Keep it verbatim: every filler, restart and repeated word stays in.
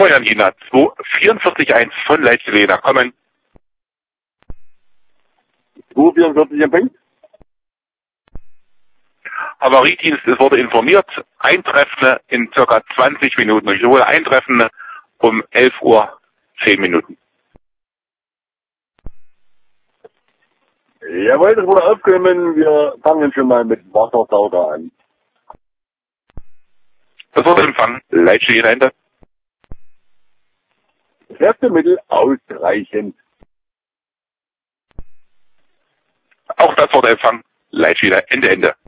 Florian Jena, zwei vierundvierzig eins von Leitstelle Jena kommen. zwei vierundvierzig am Punkt. Havariedienst, es wurde informiert, Eintreffen in circa zwanzig Minuten. Ich wiederhole, Eintreffen um elf Uhr zehn Minuten. Jawohl, das wurde aufgenommen. Wir fangen schon mal mit Wassersauger an. Das wurde empfangen. Leitstelle Jena Ende. Kräftemittel ausreichend. Auch das wurde empfangen. Leitstelle Ende Ende.